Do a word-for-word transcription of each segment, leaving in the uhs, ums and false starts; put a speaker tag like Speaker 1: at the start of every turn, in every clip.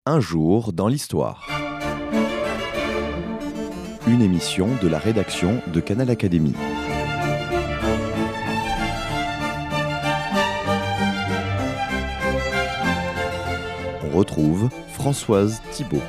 Speaker 1: Un jour dans l'histoire. Une émission de la rédaction de Canal Académie. On retrouve Françoise Thibault.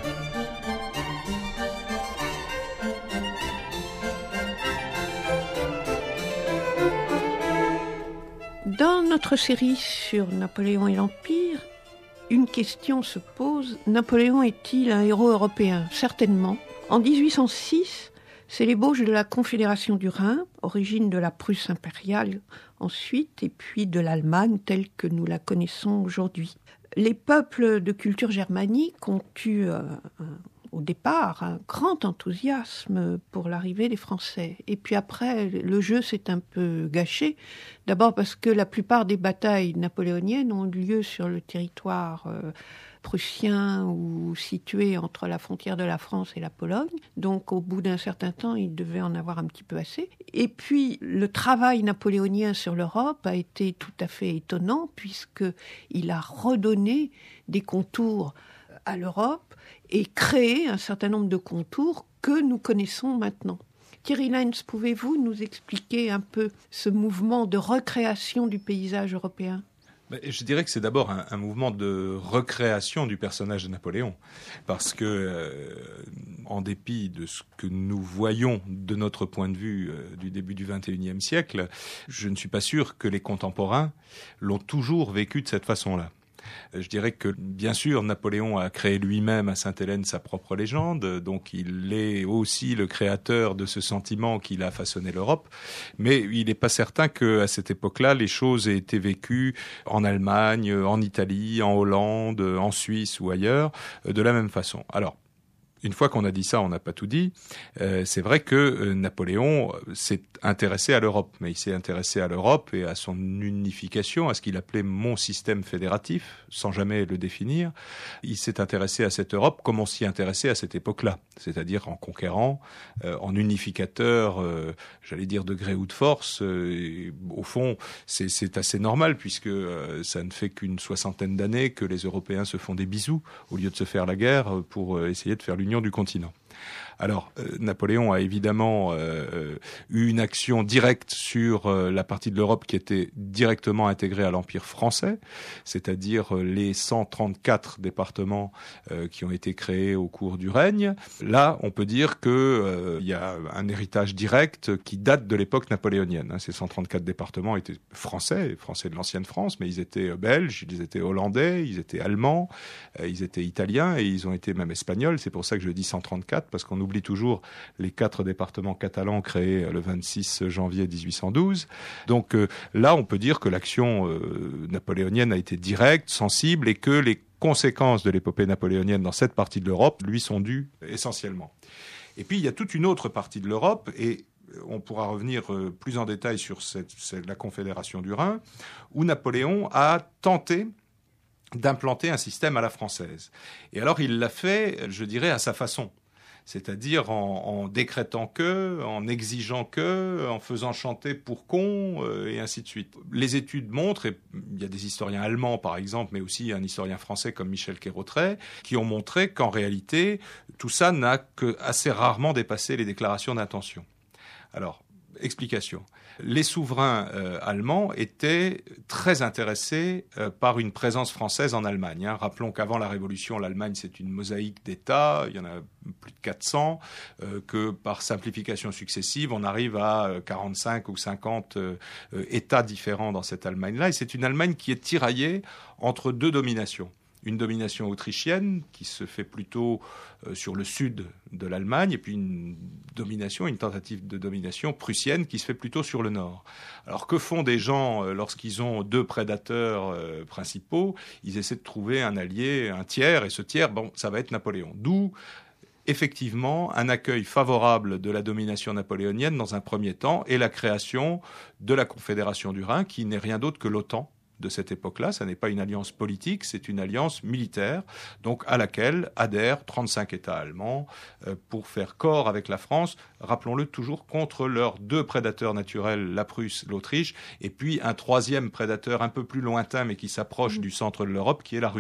Speaker 2: Dans notre série sur Napoléon et l'Empire, une question se pose. Napoléon est-il un héros européen ? Certainement. En dix-huit cent six, c'est l'ébauche de la Confédération du Rhin, origine de la Prusse impériale ensuite, et puis de l'Allemagne telle que nous la connaissons aujourd'hui. Les peuples de culture germanique ont eu euh, un, au départ un grand enthousiasme pour l'arrivée des Français. Et puis après, le jeu s'est un peu gâché. D'abord parce que la plupart des batailles napoléoniennes ont eu lieu sur le territoire euh, prussien ou situé entre la frontière de la France et la Pologne. Donc au bout d'un certain temps, il devait en avoir un petit peu assez. Et puis le travail napoléonien sur l'Europe a été tout à fait étonnant puisqu'il a redonné des contours à l'Europe et créé un certain nombre de contours que nous connaissons maintenant. Thierry Lenz, pouvez-vous nous expliquer un peu ce mouvement de recréation du paysage européen ?
Speaker 3: Je dirais que c'est d'abord un, un mouvement de recréation du personnage de Napoléon, parce que, euh, en dépit de ce que nous voyons de notre point de vue euh, du début du vingt et unième siècle, je ne suis pas sûr que les contemporains l'ont toujours vécu de cette façon-là. Je dirais que, bien sûr, Napoléon a créé lui-même à Sainte-Hélène sa propre légende, donc il est aussi le créateur de ce sentiment qu'il a façonné l'Europe, mais il n'est pas certain qu'à cette époque-là, les choses aient été vécues en Allemagne, en Italie, en Hollande, en Suisse ou ailleurs, de la même façon. Alors, une fois qu'on a dit ça, on n'a pas tout dit. Euh, c'est vrai que euh, Napoléon s'est intéressé à l'Europe, mais il s'est intéressé à l'Europe et à son unification, à ce qu'il appelait mon système fédératif, sans jamais le définir. Il s'est intéressé à cette Europe comme on s'y intéressait à cette époque-là, c'est-à-dire en conquérant, euh, en unificateur, euh, j'allais dire de gré ou de force. Euh, et, au fond, c'est, c'est assez normal puisque euh, ça ne fait qu'une soixantaine d'années que les Européens se font des bisous au lieu de se faire la guerre pour euh, essayer de faire l'union du continent. Alors, euh, Napoléon a évidemment euh, eu une action directe sur euh, la partie de l'Europe qui était directement intégrée à l'Empire français, c'est-à-dire euh, les cent trente-quatre départements euh, qui ont été créés au cours du règne. Là, on peut dire qu'il euh, y a un héritage direct qui date de l'époque napoléonienne. Hein. Ces cent trente-quatre départements étaient français, français de l'ancienne France, mais ils étaient belges, ils étaient hollandais, ils étaient allemands, euh, ils étaient italiens et ils ont été même espagnols. C'est pour ça que je dis cent trente-quatre, parce qu'on oublie toujours les quatre départements catalans créés le vingt-six janvier dix-huit cent douze. Donc euh, là, on peut dire que l'action euh, napoléonienne a été directe, sensible, et que les conséquences de l'épopée napoléonienne dans cette partie de l'Europe lui sont dues essentiellement. Et puis, il y a toute une autre partie de l'Europe, et on pourra revenir euh, plus en détail sur cette, cette, la Confédération du Rhin, où Napoléon a tenté d'implanter un système à la française. Et alors, il l'a fait, je dirais, à sa façon. C'est-à-dire en, en décrétant que, en exigeant que, en faisant chanter pour qu'on, euh, et ainsi de suite. Les études montrent, et il y a des historiens allemands par exemple, mais aussi un historien français comme Michel Quérotret, qui ont montré qu'en réalité, tout ça n'a que assez rarement dépassé les déclarations d'intention. Alors, explication. Les souverains euh, allemands étaient très intéressés euh, par une présence française en Allemagne. Hein. Rappelons qu'avant la Révolution, l'Allemagne, c'est une mosaïque d'États, il y en a plus de quatre cents, euh, que par simplification successive, on arrive à euh, quarante-cinq ou cinquante euh, euh, États différents dans cette Allemagne-là. Et c'est une Allemagne qui est tiraillée entre deux dominations. Une domination autrichienne qui se fait plutôt euh, sur le sud de l'Allemagne, et puis une domination, une tentative de domination prussienne qui se fait plutôt sur le nord. Alors que font des gens euh, lorsqu'ils ont deux prédateurs euh, principaux ? Ils essaient de trouver un allié, un tiers, et ce tiers, bon, ça va être Napoléon. D'où effectivement un accueil favorable de la domination napoléonienne dans un premier temps, et la création de la Confédération du Rhin, qui n'est rien d'autre que l'OTAN de cette époque-là. Ça n'est pas une alliance politique, c'est une alliance militaire, donc à laquelle adhèrent trente-cinq États allemands euh, pour faire corps avec la France, rappelons-le toujours, contre leurs deux prédateurs naturels, la Prusse, l'Autriche, et puis un troisième prédateur un peu plus lointain, mais qui s'approche mmh. du centre de l'Europe, qui est la Russie.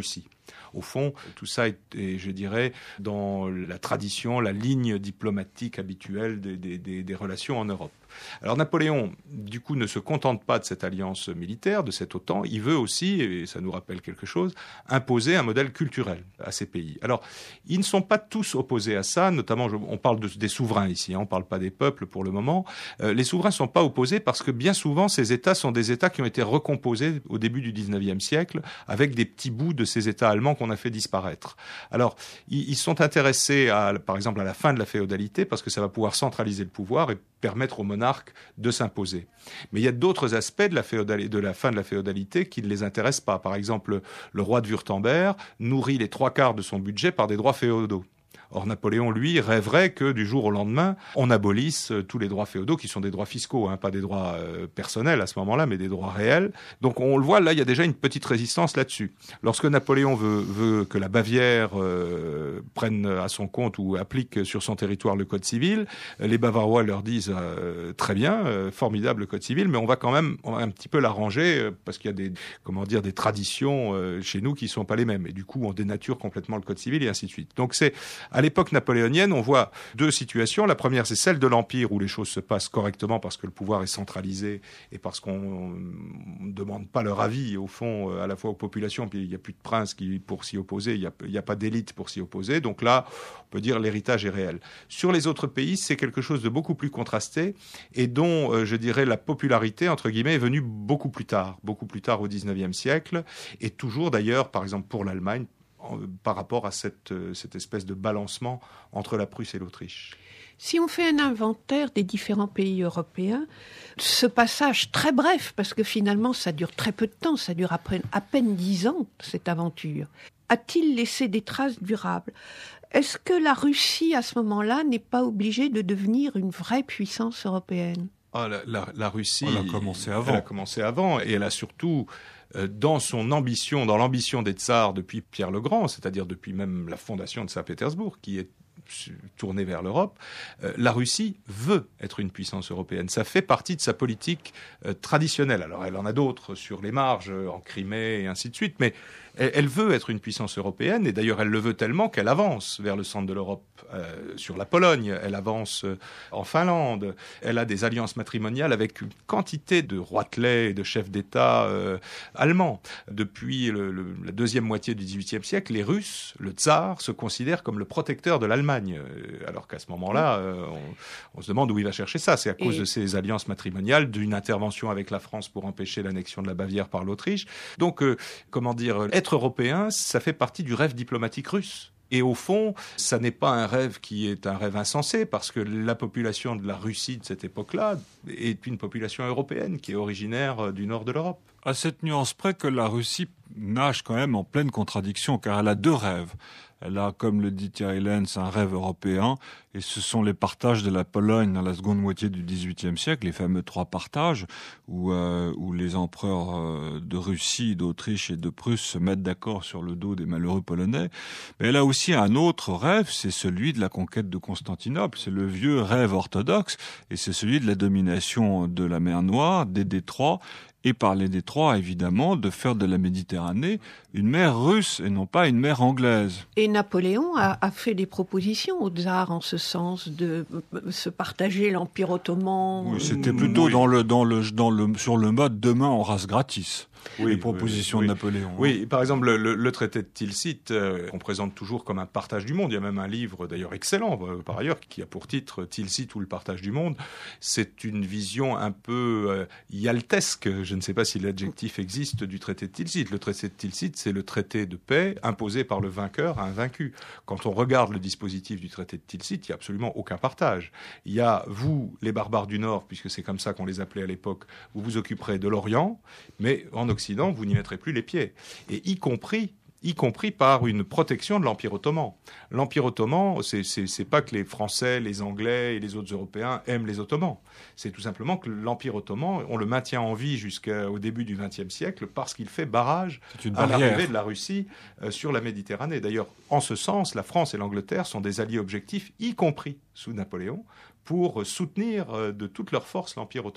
Speaker 3: Au fond, tout ça est, est, je dirais, dans la tradition, la ligne diplomatique habituelle des, des, des, des relations en Europe. Alors Napoléon, du coup, ne se contente pas de cette alliance militaire, de cette OTAN. Il veut aussi, et ça nous rappelle quelque chose, imposer un modèle culturel à ces pays. Alors, ils ne sont pas tous opposés à ça, notamment, on parle de, des souverains ici, hein, on ne parle pas des peuples pour le moment. Euh, les souverains ne sont pas opposés parce que bien souvent, ces États sont des États qui ont été recomposés au début du dix-neuvième siècle avec des petits bouts de ces États allemands qu'on a fait disparaître. Alors, ils, ils sont intéressés, à, par exemple, à la fin de la féodalité parce que ça va pouvoir centraliser le pouvoir et permettre aux monarques de s'imposer. Mais il y a d'autres aspects de la, féodalité, de la fin de la féodalité qui ne les intéressent pas. Par exemple, le roi de Wurtemberg nourrit les trois quarts de son budget par des droits féodaux. Or, Napoléon, lui, rêverait que du jour au lendemain, on abolisse tous les droits féodaux, qui sont des droits fiscaux, hein, pas des droits euh, personnels à ce moment-là, mais des droits réels. Donc, on le voit, là, il y a déjà une petite résistance là-dessus. Lorsque Napoléon veut, veut que la Bavière euh, prenne à son compte ou applique sur son territoire le code civil, les Bavarois leur disent euh, très bien, euh, formidable le code civil, mais on va quand même on va un petit peu l'arranger euh, parce qu'il y a des, comment dire, des traditions euh, chez nous qui ne sont pas les mêmes. Et du coup, on dénature complètement le code civil et ainsi de suite. Donc, c'est à l'époque napoléonienne, on voit deux situations. La première, c'est celle de l'Empire où les choses se passent correctement parce que le pouvoir est centralisé et parce qu'on ne demande pas leur avis, au fond, à la fois aux populations, puis il n'y a plus de princes qui, pour s'y opposer, il n'y a, il n'y a pas d'élite pour s'y opposer. Donc là, on peut dire l'héritage est réel. Sur les autres pays, c'est quelque chose de beaucoup plus contrasté et dont, euh, je dirais, la popularité, entre guillemets, est venue beaucoup plus tard, beaucoup plus tard au dix-neuvième siècle, et toujours d'ailleurs, par exemple, pour l'Allemagne, par rapport à cette, cette espèce de balancement entre la Prusse et l'Autriche.
Speaker 2: Si on fait un inventaire des différents pays européens, ce passage très bref, parce que finalement ça dure très peu de temps, ça dure à peine, à peine dix ans, cette aventure, a-t-il laissé des traces durables ? Est-ce que la Russie, à ce moment-là, n'est pas obligée de devenir une vraie puissance européenne ?
Speaker 3: Ah, la, la, la Russie,
Speaker 4: elle a commencé avant.
Speaker 3: Elle a commencé avant, et elle a surtout... dans son ambition, dans l'ambition des tsars depuis Pierre le Grand, c'est-à-dire depuis même la fondation de Saint-Pétersbourg, qui est tournée vers l'Europe, euh, la Russie veut être une puissance européenne. Ça fait partie de sa politique euh, traditionnelle. Alors, elle en a d'autres sur les marges, en Crimée et ainsi de suite, mais elle, elle veut être une puissance européenne, et d'ailleurs, elle le veut tellement qu'elle avance vers le centre de l'Europe, euh, sur la Pologne, elle avance euh, en Finlande, elle a des alliances matrimoniales avec une quantité de roitelets et de chefs d'État euh, allemands. Depuis le, le, la deuxième moitié du dix-huitième siècle, les Russes, le tsar, se considèrent comme le protecteur de l'Allemagne. Alors qu'à ce moment-là, euh, on, on se demande où il va chercher ça. C'est à cause et... de ces alliances matrimoniales, d'une intervention avec la France pour empêcher l'annexion de la Bavière par l'Autriche. Donc, euh, comment dire, être européen, ça fait partie du rêve diplomatique russe. Et au fond, ça n'est pas un rêve qui est un rêve insensé, parce que la population de la Russie de cette époque-là est une population européenne qui est originaire du nord de l'Europe.
Speaker 4: À cette nuance près que la Russie nage quand même en pleine contradiction, car elle a deux rêves. Elle a, comme le dit Thierry Lenz, un rêve européen, et ce sont les partages de la Pologne dans la seconde moitié du dix-huitième siècle, les fameux trois partages, où, euh, où les empereurs euh, de Russie, d'Autriche et de Prusse se mettent d'accord sur le dos des malheureux Polonais. Mais elle a aussi un autre rêve, c'est celui de la conquête de Constantinople. C'est le vieux rêve orthodoxe, et c'est celui de la domination de la mer Noire, des détroits, et par les détroits, évidemment, de faire de la Méditerranée une mer russe et non pas une mer anglaise.
Speaker 2: Et Napoléon a, a fait des propositions au tsar en ce sens de se partager l'Empire ottoman.
Speaker 4: Oui, c'était plutôt oui. dans le, dans le, dans le, sur le mode demain en race gratis. Oui, les propositions
Speaker 3: oui,
Speaker 4: de Napoléon.
Speaker 3: Oui, par exemple, le, le traité de Tilsit, euh, on présente toujours comme un partage du monde. Il y a même un livre, d'ailleurs excellent, euh, par ailleurs, qui a pour titre Tilsit ou le partage du monde. C'est une vision un peu euh, yaltesque, je ne sais pas si l'adjectif existe, du traité de Tilsit. Le traité de Tilsit, c'est le traité de paix imposé par le vainqueur à un vaincu. Quand on regarde le dispositif du traité de Tilsit, il n'y a absolument aucun partage. Il y a, vous, les barbares du Nord, puisque c'est comme ça qu'on les appelait à l'époque, vous vous occuperez de l'Orient, mais en Occident, vous n'y mettrez plus les pieds. Et y compris, y compris par une protection de l'Empire ottoman. L'Empire ottoman, c'est, c'est, c'est pas que les Français, les Anglais et les autres Européens aiment les Ottomans. C'est tout simplement que l'Empire ottoman, on le maintient en vie jusqu'au début du vingtième siècle parce qu'il fait barrage à l'arrivée de la Russie euh, sur la Méditerranée. D'ailleurs, en ce sens, la France et l'Angleterre sont des alliés objectifs, y compris sous Napoléon, pour soutenir euh, de toute leur force l'Empire ottoman.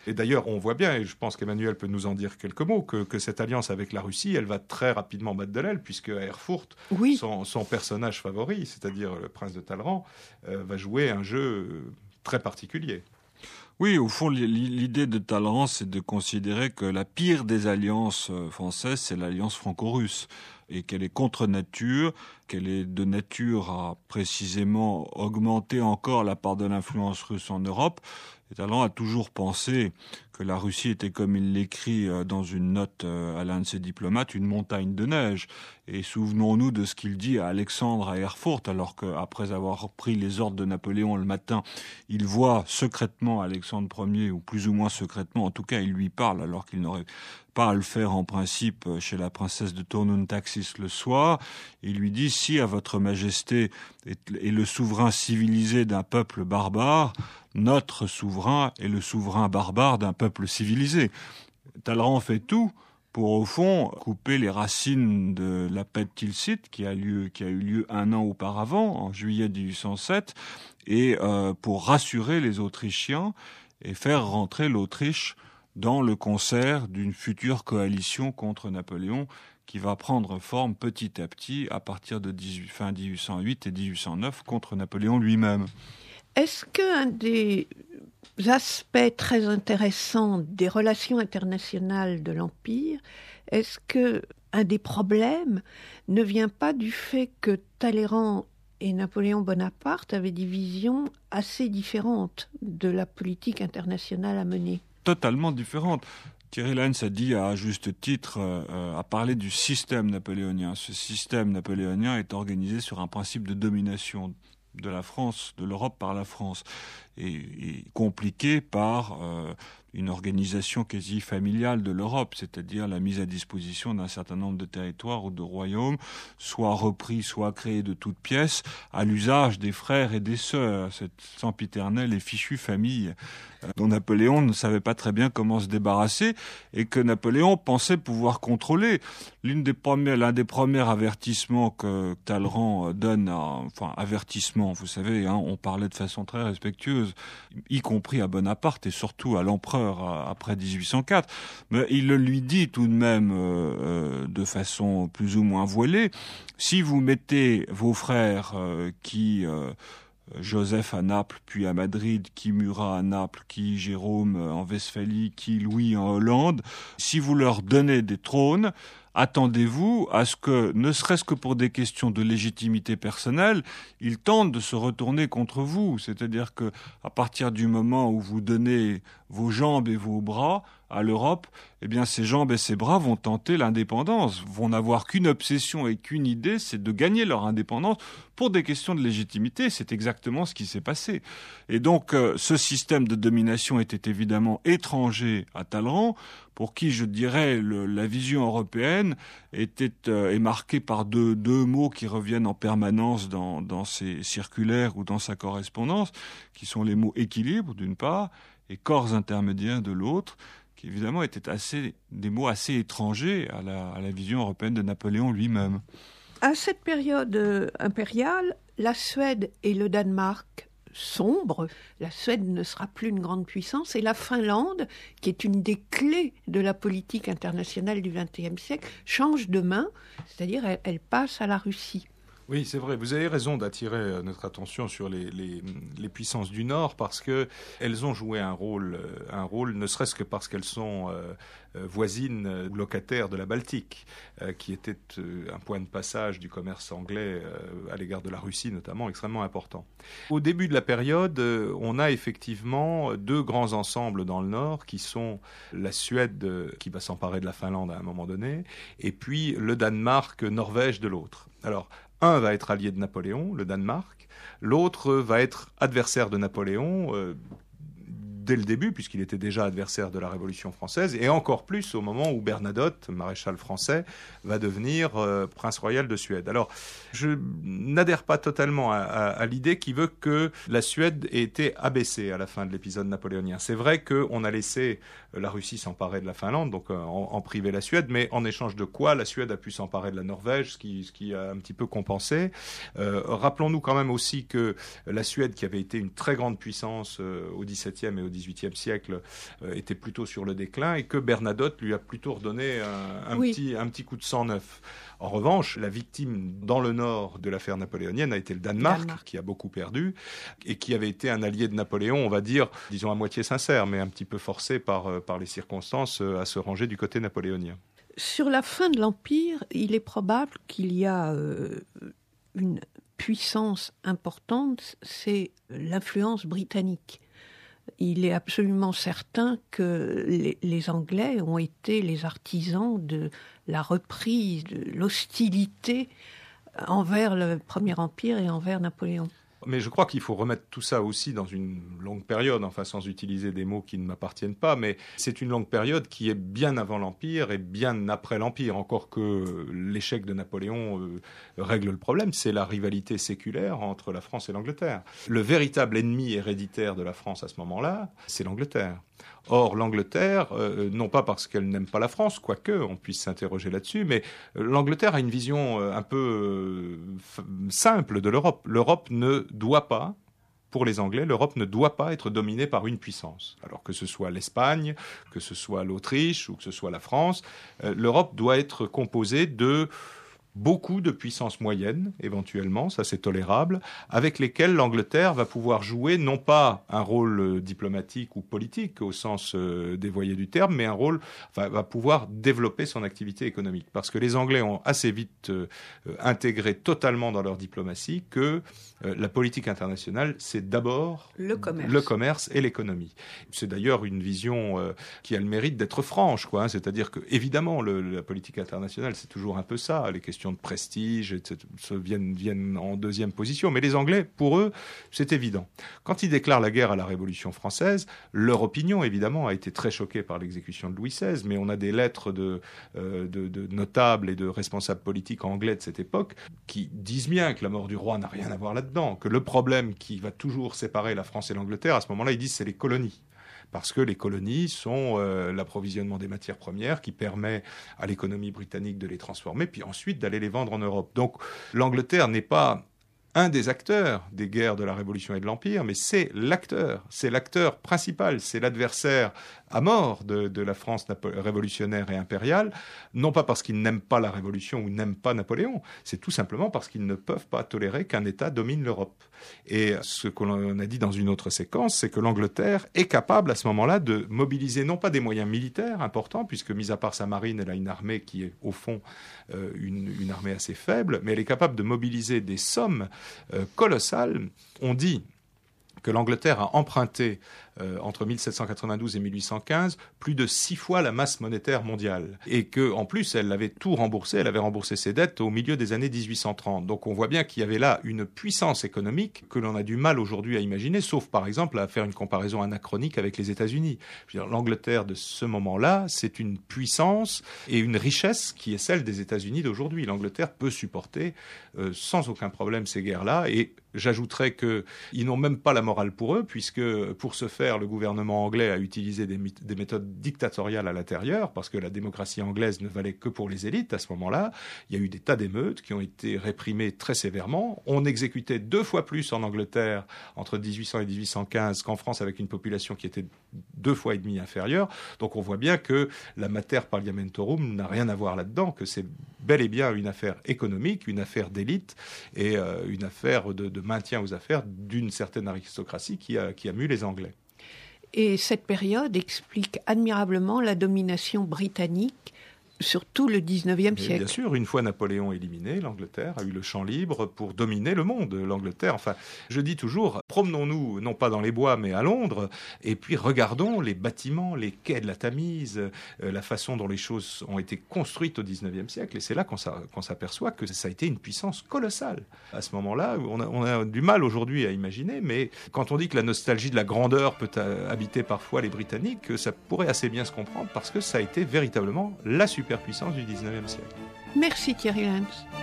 Speaker 3: Et d'ailleurs, on voit bien, et je pense qu'Emmanuel peut nous en dire quelques mots, que, que cette alliance avec la Russie, elle va très rapidement battre de l'aile, puisque à Erfurt, oui. son, son personnage favori, c'est-à-dire le prince de Talleyrand, euh, va jouer un jeu très particulier.
Speaker 4: Oui, au fond, l'idée de Talleyrand, c'est de considérer que la pire des alliances françaises, c'est l'alliance franco-russe, et qu'elle est contre nature, qu'elle est de nature à précisément augmenter encore la part de l'influence russe en Europe. Et Talleyrand a toujours pensé que la Russie était, comme il l'écrit dans une note à l'un de ses diplomates, une montagne de neige. Et souvenons-nous de ce qu'il dit à Alexandre à Erfurt, alors qu'après avoir pris les ordres de Napoléon le matin, il voit secrètement Alexandre Ier, ou plus ou moins secrètement, en tout cas il lui parle, alors qu'il n'aurait pas à le faire en principe chez la princesse de Tournun Taxis le soir. Il lui dit, si à votre majesté est le souverain civilisé d'un peuple barbare, notre souverain est le souverain barbare d'un peuple civilisé. Talleyrand fait tout pour, au fond, couper les racines de la paix de Tilsit, qui a lieu, qui a eu lieu un an auparavant, en juillet dix-huit cent sept, et euh, pour rassurer les Autrichiens et faire rentrer l'Autriche dans le concert d'une future coalition contre Napoléon qui va prendre forme petit à petit à partir de dix-huit, fin dix-huit cent huit et dix-huit cent neuf contre Napoléon lui-même.
Speaker 2: Est-ce qu'un des aspects très intéressants des relations internationales de l'Empire, est-ce qu'un des problèmes ne vient pas du fait que Talleyrand et Napoléon Bonaparte avaient des visions assez différentes de la politique internationale à mener ?
Speaker 4: Totalement différentes. Thierry Lenz a dit à juste titre, euh, a parlé du système napoléonien. Ce système napoléonien est organisé sur un principe de domination de la France, de l'Europe par la France, et, et compliqué par euh, une organisation quasi familiale de l'Europe, c'est-à-dire la mise à disposition d'un certain nombre de territoires ou de royaumes, soit repris, soit créés de toutes pièces, à l'usage des frères et des sœurs, cette sempiternelle et fichue famille dont Napoléon ne savait pas très bien comment se débarrasser et que Napoléon pensait pouvoir contrôler. L'une des premières, l'un des premiers avertissements que Talleyrand donne, à, enfin avertissement, vous savez, hein, on parlait de façon très respectueuse, y compris à Bonaparte et surtout à l'empereur après dix-huit cent quatre, mais il le lui dit tout de même euh, euh, de façon plus ou moins voilée, si vous mettez vos frères euh, qui... Euh, Joseph à Naples, puis à Madrid, qui Murat à Naples, qui Jérôme en Westphalie, qui Louis en Hollande, si vous leur donnez des trônes, attendez-vous à ce que, ne serait-ce que pour des questions de légitimité personnelle, ils tentent de se retourner contre vous. C'est-à-dire que, à partir du moment où vous donnez vos jambes et vos bras à l'Europe, eh bien, ces jambes et ces bras vont tenter l'indépendance, vont n'avoir qu'une obsession et qu'une idée, c'est de gagner leur indépendance pour des questions de légitimité. C'est exactement ce qui s'est passé. Et donc, euh, ce système de domination était évidemment étranger à Talleyrand, pour qui, je dirais, le, la vision européenne était euh, est marquée par deux, deux mots qui reviennent en permanence dans, dans ses circulaires ou dans sa correspondance, qui sont les mots équilibre, d'une part, et corps intermédiaires, de l'autre, qui évidemment étaient assez, des mots assez étrangers à la, à la vision européenne de Napoléon lui-même.
Speaker 2: À cette période impériale, la Suède et le Danemark sombre, la Suède ne sera plus une grande puissance, et la Finlande, qui est une des clés de la politique internationale du vingtième siècle, change de main, c'est-à-dire elle, elle passe à la Russie.
Speaker 3: Oui, c'est vrai. Vous avez raison d'attirer notre attention sur les, les, les puissances du Nord parce que elles ont joué un rôle, un rôle, ne serait-ce que parce qu'elles sont euh, voisines euh, locataires de la Baltique, euh, qui était euh, un point de passage du commerce anglais euh, à l'égard de la Russie, notamment, extrêmement important. Au début de la période, euh, on a effectivement deux grands ensembles dans le Nord, qui sont la Suède, euh, qui va s'emparer de la Finlande à un moment donné, et puis le Danemark, Norvège de l'autre. Alors, un va être allié de Napoléon, le Danemark. L'autre va être adversaire de Napoléon euh, dès le début, puisqu'il était déjà adversaire de la Révolution française, et encore plus au moment où Bernadotte, maréchal français, va devenir euh, prince royal de Suède. Alors, je n'adhère pas totalement à, à, à l'idée qui veut que la Suède ait été abaissée à la fin de l'épisode napoléonien. C'est vrai qu'on a laissé la Russie s'emparer de la Finlande, donc euh, en, en privé la Suède, mais en échange de quoi la Suède a pu s'emparer de la Norvège, ce qui, ce qui a un petit peu compensé. Euh, rappelons-nous quand même aussi que la Suède, qui avait été une très grande puissance euh, au dix-septième et au dix-huitième siècle euh, était plutôt sur le déclin et que Bernadotte lui a plutôt redonné un, un,
Speaker 2: oui.
Speaker 3: petit, un petit coup de sang neuf. En revanche, la victime dans le nord de l'affaire napoléonienne a été le Danemark, Danemark, qui a beaucoup perdu et qui avait été un allié de Napoléon, on va dire, disons à moitié sincère, mais un petit peu forcé par, par les circonstances à se ranger du côté napoléonien.
Speaker 2: Sur la fin de l'Empire, il est probable qu'il y a euh, une puissance importante, c'est l'influence britannique. Il est absolument certain que les, les Anglais ont été les artisans de la reprise, de l'hostilité envers le Premier Empire et envers Napoléon.
Speaker 3: Mais je crois qu'il faut remettre tout ça aussi dans une longue période, enfin sans utiliser des mots qui ne m'appartiennent pas, mais c'est une longue période qui est bien avant l'Empire et bien après l'Empire, encore que l'échec de Napoléon euh, règle le problème, c'est la rivalité séculaire entre la France et l'Angleterre. Le véritable ennemi héréditaire de la France à ce moment-là, c'est l'Angleterre. Or, l'Angleterre, euh, non pas parce qu'elle n'aime pas la France, quoique on puisse s'interroger là-dessus, mais euh, l'Angleterre a une vision euh, un peu euh, f- simple de l'Europe. L'Europe ne doit pas, pour les Anglais, l'Europe ne doit pas être dominée par une puissance. Alors que ce soit l'Espagne, que ce soit l'Autriche ou que ce soit la France, euh, l'Europe doit être composée de beaucoup de puissances moyennes, éventuellement, ça c'est tolérable, avec lesquelles l'Angleterre va pouvoir jouer non pas un rôle diplomatique ou politique au sens euh, dévoyé du terme, mais un rôle, enfin, va pouvoir développer son activité économique. Parce que les Anglais ont assez vite euh, intégré totalement dans leur diplomatie que euh, la politique internationale, c'est d'abord
Speaker 2: le commerce,
Speaker 3: le commerce et l'économie. C'est d'ailleurs une vision euh, qui a le mérite d'être franche, quoi, hein, c'est-à-dire que, évidemment, le, la politique internationale, c'est toujours un peu ça, les questions de prestige et cetera viennent, viennent en deuxième position. Mais les Anglais, pour eux, c'est évident. Quand ils déclarent la guerre à la Révolution française, leur opinion, évidemment, a été très choquée par l'exécution de Louis seize, mais on a des lettres de, euh, de, de notables et de responsables politiques anglais de cette époque qui disent bien que la mort du roi n'a rien à voir là-dedans, que le problème qui va toujours séparer la France et l'Angleterre, à ce moment-là, ils disent c'est les colonies. Parce que les colonies sont euh, l'approvisionnement des matières premières qui permet à l'économie britannique de les transformer, puis ensuite d'aller les vendre en Europe. Donc l'Angleterre n'est pas un des acteurs des guerres de la Révolution et de l'Empire, mais c'est l'acteur, c'est l'acteur principal, c'est l'adversaire à mort de, de la France napo- révolutionnaire et impériale, non pas parce qu'ils n'aiment pas la Révolution ou n'aiment pas Napoléon, c'est tout simplement parce qu'ils ne peuvent pas tolérer qu'un État domine l'Europe. Et ce qu'on a dit dans une autre séquence, c'est que l'Angleterre est capable à ce moment-là de mobiliser non pas des moyens militaires importants, puisque mis à part sa marine, elle a une armée qui est au fond euh, une, une armée assez faible, mais elle est capable de mobiliser des sommes euh, colossales. On dit que l'Angleterre a emprunté euh, entre mille sept cent quatre-vingt-douze et mille huit cent quinze plus de six fois la masse monétaire mondiale. Et qu'en plus, elle avait tout remboursé, elle avait remboursé ses dettes au milieu des années dix-huit cent trente. Donc on voit bien qu'il y avait là une puissance économique que l'on a du mal aujourd'hui à imaginer, sauf par exemple à faire une comparaison anachronique avec les États-Unis. Je veux dire, l'Angleterre de ce moment-là, c'est une puissance et une richesse qui est celle des États-Unis d'aujourd'hui. L'Angleterre peut supporter euh, sans aucun problème ces guerres-là, et j'ajouterais qu'ils n'ont même pas la morale pour eux, puisque pour ce faire, le gouvernement anglais a utilisé des, des méthodes dictatoriales à l'intérieur, parce que la démocratie anglaise ne valait que pour les élites à ce moment-là. Il y a eu des tas d'émeutes qui ont été réprimées très sévèrement. On exécutait deux fois plus en Angleterre entre dix-huit cents et dix-huit cent quinze qu'en France, avec une population qui était deux fois et demi inférieure. Donc on voit bien que la mater parliamentorum n'a rien à voir là-dedans, que c'est bel et bien une affaire économique, une affaire d'élite et euh, une affaire de, de maintien aux affaires d'une certaine aristocratie qui a, qui a mue les Anglais.
Speaker 2: Et cette période explique admirablement la domination britannique sur tout le dix-neuvième siècle.
Speaker 3: Bien sûr, une fois Napoléon éliminé, l'Angleterre a eu le champ libre pour dominer le monde. L'Angleterre, enfin, je dis toujours, promenons-nous, non pas dans les bois, mais à Londres, et puis regardons les bâtiments, les quais de la Tamise, euh, la façon dont les choses ont été construites au dix-neuvième siècle, et c'est là qu'on, s'a, qu'on s'aperçoit que ça a été une puissance colossale. À ce moment-là, on a, on a du mal aujourd'hui à imaginer, mais quand on dit que la nostalgie de la grandeur peut habiter parfois les Britanniques, ça pourrait assez bien se comprendre, parce que ça a été véritablement la superpuissance du dix-neuvième siècle.
Speaker 2: Merci Thierry Lenz.